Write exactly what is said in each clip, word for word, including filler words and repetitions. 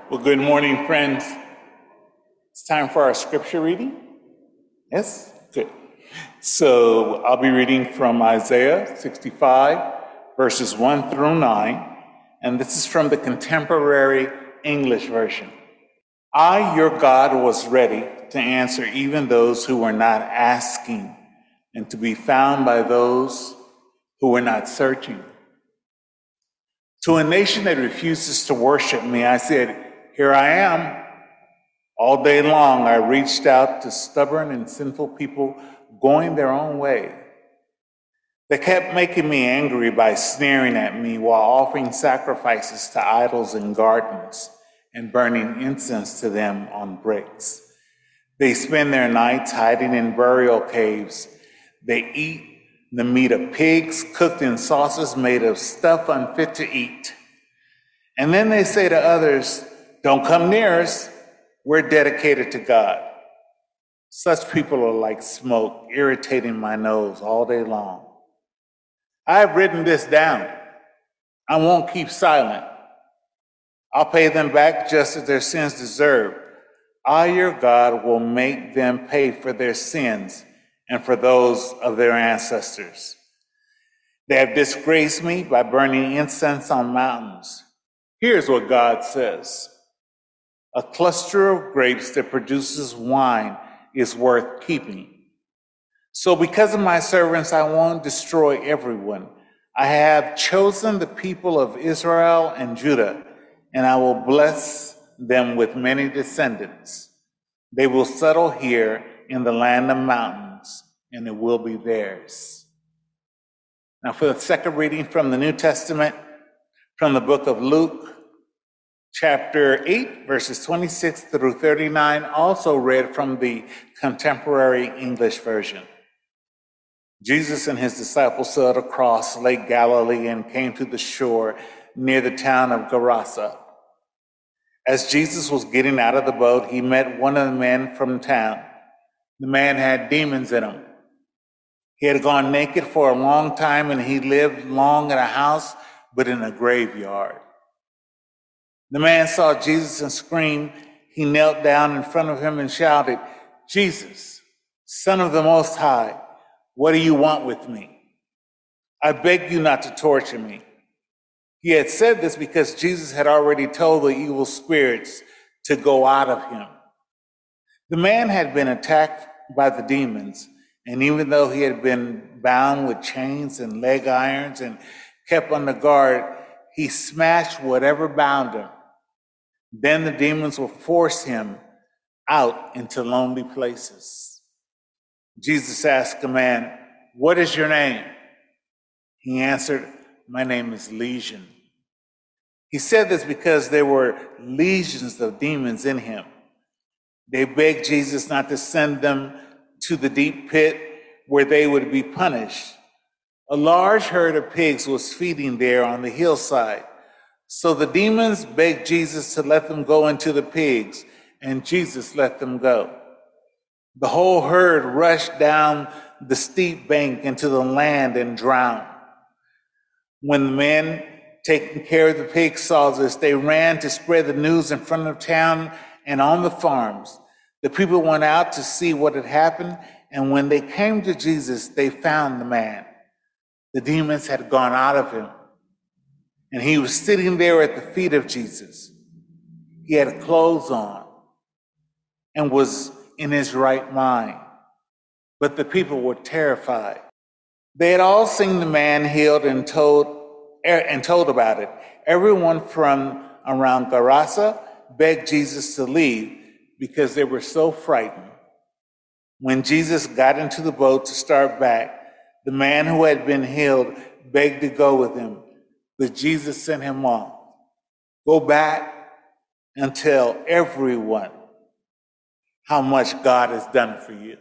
Well, good morning, friends. It's time for our scripture reading. Yes? Good. So I'll be reading from Isaiah sixty-five, verses one through nine, and this is from the Contemporary English Version. I, your God, was ready to answer even those who were not asking, and to be found by those who were not searching. To a nation that refuses to worship me, I said, here I am. All day long, I reached out to stubborn and sinful people going their own way. They kept making me angry by sneering at me while offering sacrifices to idols in gardens and burning incense to them on bricks. They spend their nights hiding in burial caves. They eat the meat of pigs cooked in sauces made of stuff unfit to eat. And then they say to others, don't come near us, we're dedicated to God. Such people are like smoke, irritating my nose all day long. I have written this down. I won't keep silent. I'll pay them back just as their sins deserve. I, your God, will make them pay for their sins and for those of their ancestors. They have disgraced me by burning incense on mountains. Here's what God says. A cluster of grapes that produces wine is worth keeping. So because of my servants, I won't destroy everyone. I have chosen the people of Israel and Judah, and I will bless them with many descendants. They will settle here in the land of mountains, and it will be theirs. Now for the second reading from the New Testament, from the book of Luke, chapter eight, verses twenty-six through thirty-nine, also read from the Contemporary English Version. Jesus and his disciples sailed across Lake Galilee and came to the shore near the town of Gerasa. As Jesus was getting out of the boat, he met one of the men from town. The man had demons in him. He had gone naked for a long time, and he lived long in a house, but in a graveyard. The man saw Jesus and screamed. He knelt down in front of him and shouted, Jesus, Son of the Most High, what do you want with me? I beg you not to torture me. He had said this because Jesus had already told the evil spirits to go out of him. The man had been attacked by the demons, and even though he had been bound with chains and leg irons and kept under guard, he smashed whatever bound him. Then the demons will force him out into lonely places. Jesus asked the man, what is your name? He answered, my name is Legion. He said this because there were legions of demons in him. They begged Jesus not to send them to the deep pit where they would be punished. A large herd of pigs was feeding there on the hillside. So the demons begged Jesus to let them go into the pigs, and Jesus let them go. The whole herd rushed down the steep bank into the land and drowned. When the men taking care of the pigs saw this, they ran to spread the news in front of town and on the farms. The people went out to see what had happened, and when they came to Jesus, they found the man. The demons had gone out of him, and he was sitting there at the feet of Jesus. He had clothes on and was in his right mind, but the people were terrified. They had all seen the man healed and told and told about it. Everyone from around Gerasa begged Jesus to leave because they were so frightened. When Jesus got into the boat to start back, the man who had been healed begged to go with him, but Jesus sent him off. Go back and tell everyone how much God has done for you.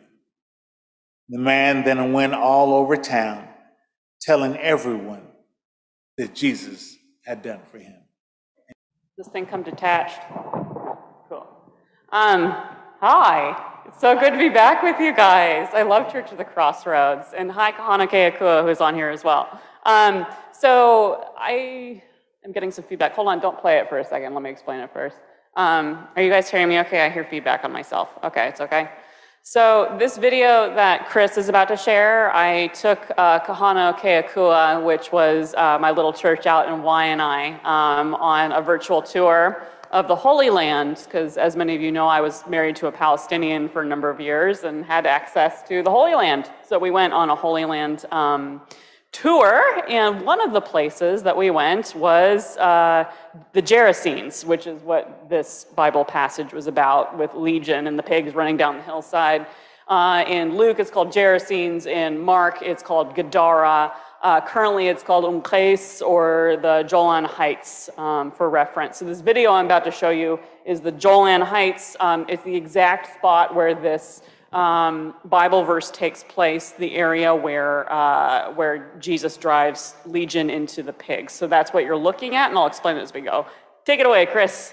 The man then went all over town, telling everyone that Jesus had done for him. This thing come detached. Cool. Um, hi. It's so good to be back with you guys. I love Church of the Crossroads. And hi, Kahana Keakua, who's on here as well. Um, so I am getting some feedback. Hold on, don't play it for a second. Let me explain it first. Um, are you guys hearing me okay? I hear feedback on myself. Okay, it's okay. So this video that Chris is about to share, I took uh, Kahana Keakua, which was uh, my little church out in Waianae, um, on a virtual tour of the Holy Land, because as many of you know, I was married to a Palestinian for a number of years and had access to the Holy Land. So we went on a Holy Land um, tour, and one of the places that we went was uh, the Gerasenes, which is what this Bible passage was about, with Legion and the pigs running down the hillside. Uh, in Luke, it's called Gerasenes. In Mark, it's called Gadara. Uh, currently, it's called Umqais, or the Jolan Heights, um, for reference. So this video I'm about to show you is the Jolan Heights. Um, it's the exact spot where this um, Bible verse takes place, the area where, uh, where Jesus drives Legion into the pigs. So that's what you're looking at, and I'll explain it as we go. Take it away, Chris.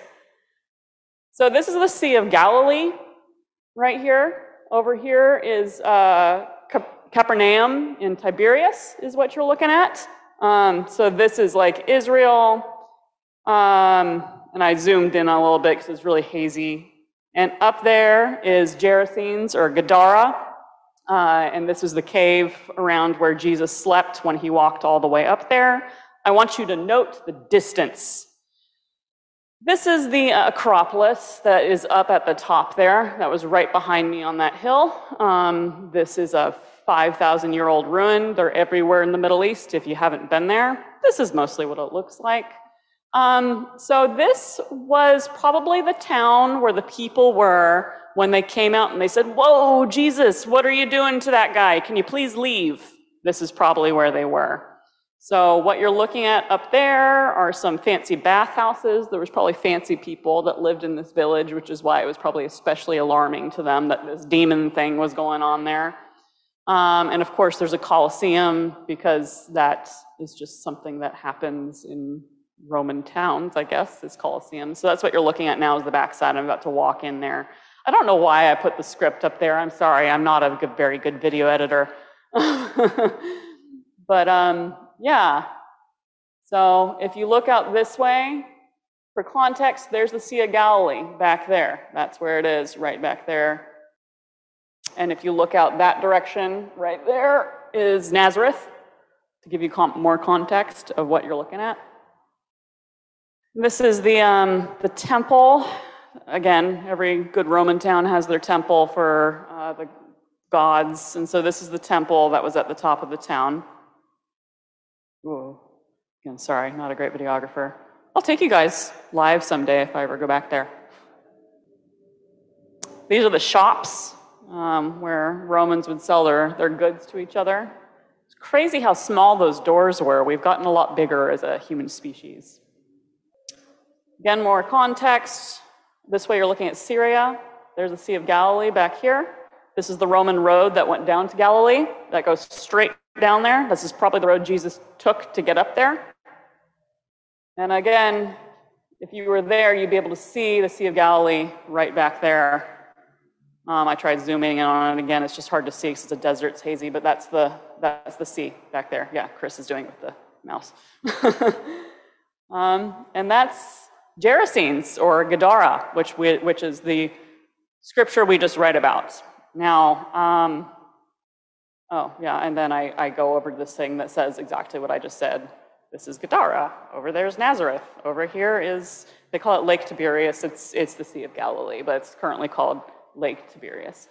So this is the Sea of Galilee right here. Over here is uh, Capernaum in Tiberias is what you're looking at. Um, so this is like Israel, um, and I zoomed in a little bit because it's really hazy. And up there is Gerasenes, or Gadara, uh, and this is the cave around where Jesus slept when he walked all the way up there. I want you to note the distance. This is the uh, Acropolis that is up at the top there. That was right behind me on that hill. Um, this is a five thousand year old ruin. They're everywhere in the Middle East if you haven't been there. This is mostly what it looks like. Um, so this was probably the town where the people were when they came out and they said, "Whoa, Jesus, what are you doing to that guy? Can you please leave?" This is probably where they were. So what you're looking at up there are some fancy bathhouses. There was probably fancy people that lived in this village, which is why it was probably especially alarming to them that this demon thing was going on there. Um, and of course, there's a Colosseum, because that is just something that happens in Roman towns, I guess, is Colosseum. So that's what you're looking at now, is the backside. I'm about to walk in there. I don't know why I put the script up there. I'm sorry, I'm not a good, very good video editor. But um, yeah, so if you look out this way, for context, there's the Sea of Galilee back there. That's where it is, right back there. And if you look out that direction, right there is Nazareth, to give you com- more context of what you're looking at. This is the, um, the temple. Again, every good Roman town has their temple for uh, the gods. And so this is the temple that was at the top of the town. Whoa. Again, sorry, not a great videographer. I'll take you guys live someday if I ever go back there. These are the shops um, where Romans would sell their, their goods to each other. It's crazy how small those doors were. We've gotten a lot bigger as a human species. Again, more context. This way you're looking at Syria. There's the Sea of Galilee back here. This is the Roman road that went down to Galilee, that goes straight down there. This is probably the road Jesus took to get up there. And again, if you were there, you'd be able to see the Sea of Galilee right back there. Um, I tried zooming in on it again. It's just hard to see because it's a desert, it's hazy, but that's the, that's the sea back there. Yeah, Chris is doing it with the mouse. um, and that's Gerasenes, or Gadara, which, we, which is the scripture we just read about. Now, um, oh, yeah, and then I, I go over to this thing that says exactly what I just said. This is Gadara. Over there's Nazareth. Over here is, they call it Lake Tiberias. It's, it's the Sea of Galilee, but it's currently called Lake Tiberias.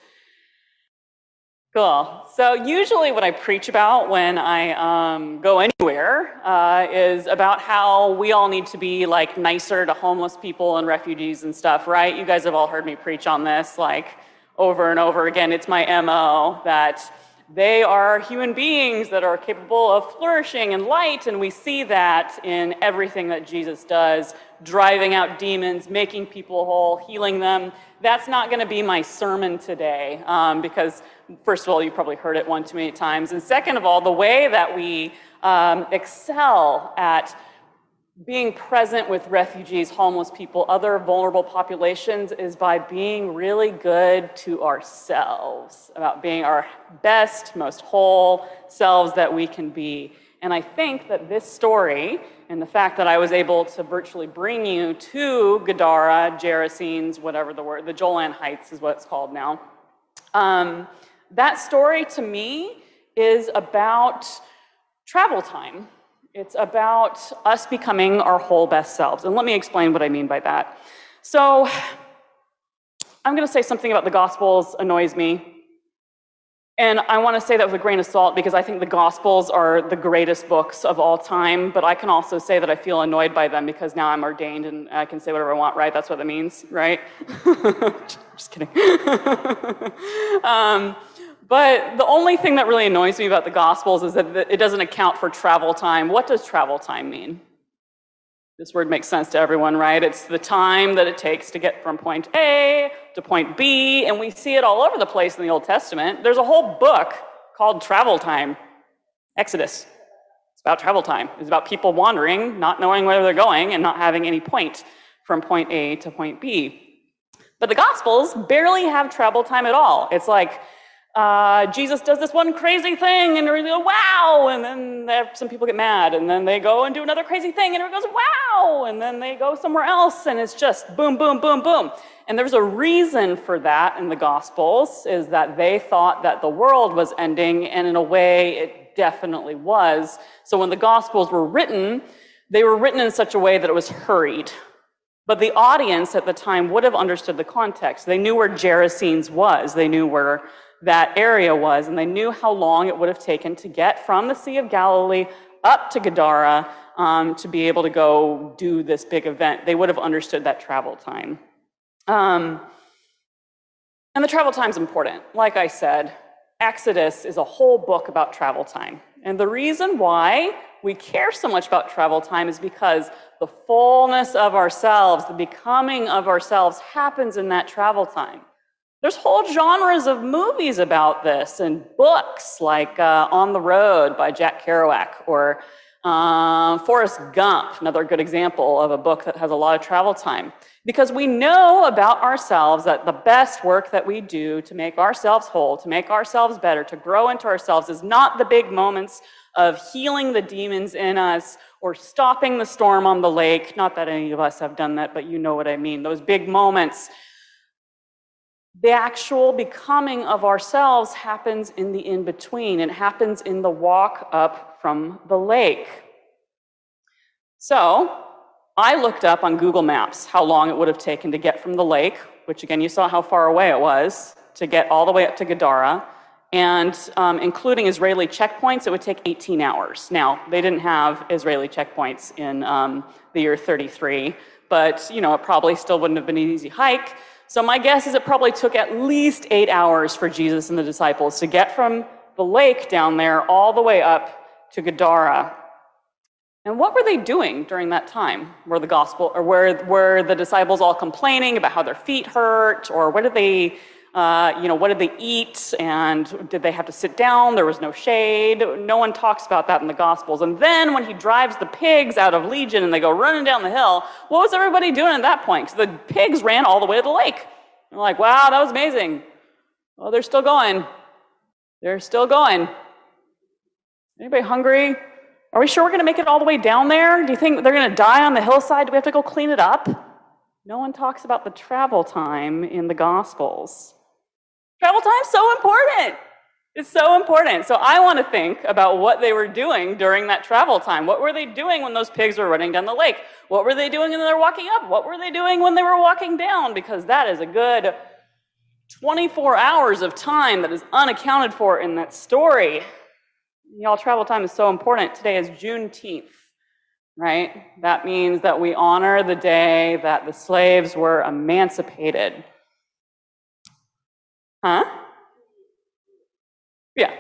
Cool. So usually what I preach about when I um, go anywhere uh, is about how we all need to be like nicer to homeless people and refugees and stuff, right? You guys have all heard me preach on this like over and over again. It's my M O that they are human beings that are capable of flourishing and light, and we see that in everything that Jesus does, driving out demons, making people whole, healing them. That's not going to be my sermon today, um, because first of all, you probably heard it one too many times, and second of all, the way that we um, excel at being present with refugees, homeless people, other vulnerable populations is by being really good to ourselves, about being our best, most whole selves that we can be. And I think that this story And the fact that I was able to virtually bring you to Gadara, Gerasenes, whatever the word, the Jolan Heights is what it's called now. Um, that story to me is about travel time. It's about us becoming our whole best selves. And let me explain what I mean by that. So I'm going to say something about the Gospels annoys me. And I want to say that with a grain of salt because I think the Gospels are the greatest books of all time, but I can also say that I feel annoyed by them because now I'm ordained and I can say whatever I want, right? That's what that means, right? Just kidding. um, but the only thing that really annoys me about the Gospels is that it doesn't account for travel time. What does travel time mean? This word makes sense to everyone, right? It's the time that it takes to get from point A to point B, and we see it all over the place in the Old Testament. There's a whole book called Travel Time, Exodus. It's about travel time. It's about people wandering, not knowing where they're going, and not having any point from point A to point B. But the Gospels barely have travel time at all. It's like, Uh, Jesus does this one crazy thing, and everybody goes, wow, and then they have, some people get mad, and then they go and do another crazy thing, and everybody goes, wow, and then they go somewhere else, and it's just boom, boom, boom, boom. And there's a reason for that in the Gospels, is that they thought that the world was ending, and in a way, it definitely was. So when the Gospels were written, they were written in such a way that it was hurried. But the audience at the time would have understood the context. They knew where Gerasenes was. They knew where that area was, and they knew how long it would have taken to get from the Sea of Galilee up to Gadara um, to be able to go do this big event. They would have understood that travel time. Um, and the travel time is important. Like I said, Exodus is a whole book about travel time. And the reason why we care so much about travel time is because the fullness of ourselves, the becoming of ourselves happens in that travel time. There's whole genres of movies about this and books like uh, On the Road by Jack Kerouac or uh, Forrest Gump, another good example of a book that has a lot of travel time. Because we know about ourselves that the best work that we do to make ourselves whole, to make ourselves better, to grow into ourselves is not the big moments of healing the demons in us or stopping the storm on the lake. Not that any of us have done that, but you know what I mean. Those big moments. The actual becoming of ourselves happens in the in-between. It happens in the walk up from the lake. So I looked up on Google Maps how long it would have taken to get from the lake, which again, you saw how far away it was, to get all the way up to Gadara. And um, including Israeli checkpoints, it would take eighteen hours. Now, they didn't have Israeli checkpoints in um, the year thirty-three, but you know, it probably still wouldn't have been an easy hike. So my guess is it probably took at least eight hours for Jesus and the disciples to get from the lake down there all the way up to Gadara. And what were they doing during that time? Were the gospel, or were, were the disciples all complaining about how their feet hurt? Or what did they, uh, you know, what did they eat? And did they have to sit down? There was no shade. No one talks about that in the Gospels. And then when he drives the pigs out of Legion and they go running down the hill, what was everybody doing at that point? Because the pigs ran all the way to the lake. They're like, wow, that was amazing. Well, they're still going. They're still going. Anybody hungry? Are we sure we're going to make it all the way down there? Do you think they're going to die on the hillside? Do we have to go clean it up? No one talks about the travel time in the Gospels. Travel time's so important. It's so important. So I want to think about what they were doing during that travel time. What were they doing when those pigs were running down the lake? What were they doing when they were walking up? What were they doing when they were walking down? Because that is a good twenty-four hours of time that is unaccounted for in that story. Y'all, travel time is so important. Today is Juneteenth, right? That means that we honor the day that the slaves were emancipated. Huh? Yeah.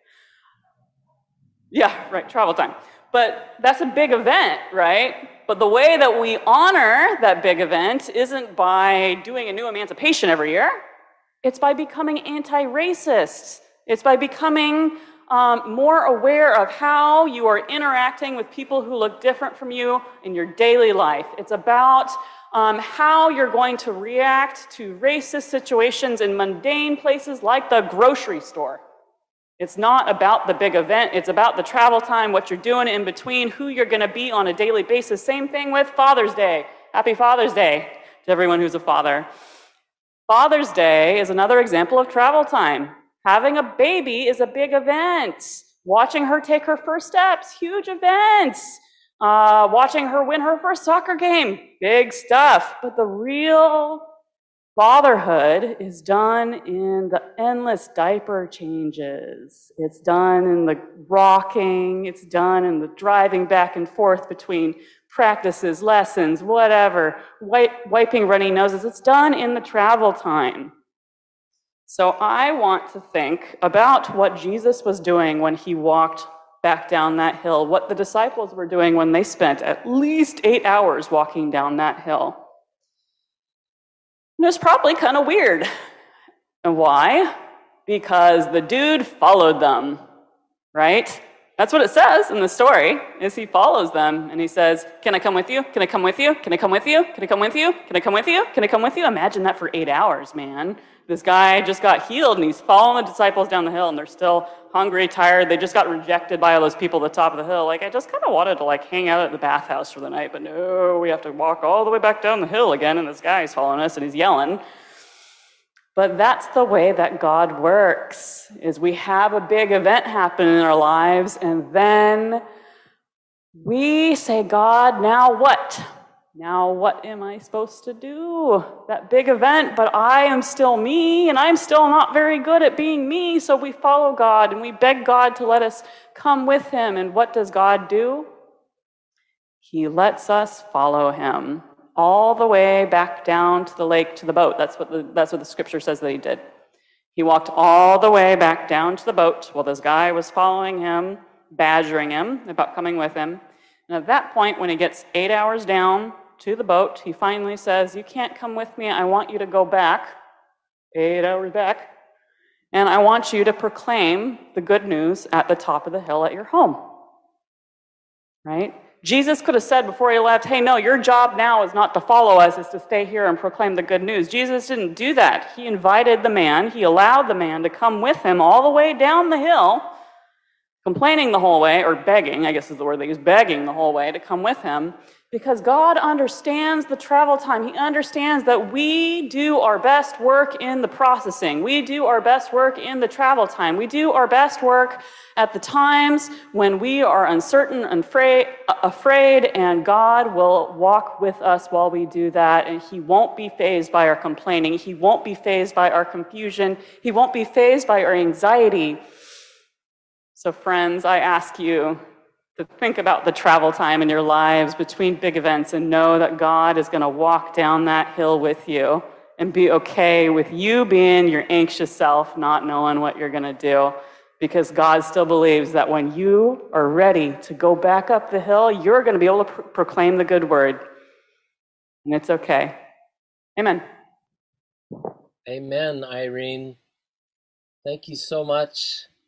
Yeah, right, travel time. But that's a big event, right? But the way that we honor that big event isn't by doing a new emancipation every year. It's by becoming anti-racist. It's by becoming um, more aware of how you are interacting with people who look different from you in your daily life. It's about um, how you're going to react to racist situations in mundane places like the grocery store. It's not about the big event. It's about the travel time, what you're doing in between, who you're going to be on a daily basis. Same thing with Father's Day. Happy Father's Day to everyone who's a father. Father's Day is another example of travel time. Having a baby is a big event. Watching her take her first steps, huge events. Uh, watching her win her first soccer game, big stuff. But the real fatherhood is done in the endless diaper changes. It's done in the rocking. It's done in the driving back and forth between practices, lessons, whatever, wipe, wiping runny noses. It's done in the travel time. So I want to think about what Jesus was doing when he walked back down that hill, what the disciples were doing when they spent at least eight hours walking down that hill. And it was probably kind of weird. And why? Because the dude followed them, right? That's what it says in the story, is he follows them and he says, can I come with you? Can I come with you? Can I come with you? Can I come with you? Can I come with you? Can I come with you? Imagine that for eight hours, man. This guy just got healed and he's following the disciples down the hill and they're still hungry, tired. They just got rejected by all those people at the top of the hill. Like, I just kind of wanted to like hang out at the bathhouse for the night, but no, we have to walk all the way back down the hill again and this guy's following us and he's yelling. But that's the way that God works, is we have a big event happen in our lives, and then we say, God, now what? Now what am I supposed to do? That big event, but I am still me, and I'm still not very good at being me, so we follow God, and we beg God to let us come with him, and what does God do? He lets us follow him all the way back down to the lake to the boat. That's what the, that's what the scripture says that he did. He walked all the way back down to the boat while this guy was following him, badgering him about coming with him. And at that point, when he gets eight hours down to the boat, he finally says, you can't come with me. I want you to go back, eight hours back, and I want you to proclaim the good news at the top of the hill at your home, right? Jesus could have said before he left, hey, no, your job now is not to follow us, it's to stay here and proclaim the good news. Jesus didn't do that. He invited the man, he allowed the man to come with him all the way down the hill, complaining the whole way, or begging, I guess is the word they use, begging the whole way to come with him, because God understands the travel time. He understands that we do our best work in the processing. We do our best work in the travel time. We do our best work at the times when we are uncertain and afraid, afraid, and God will walk with us while we do that, and he won't be fazed by our complaining. He won't be fazed by our confusion. He won't be fazed by our anxiety. So friends, I ask you to think about the travel time in your lives between big events and know that God is going to walk down that hill with you and be okay with you being your anxious self, not knowing what you're going to do, because God still believes that when you are ready to go back up the hill, you're going to be able to pr- proclaim the good word. And it's okay. Amen. Amen, Irene. Thank you so much.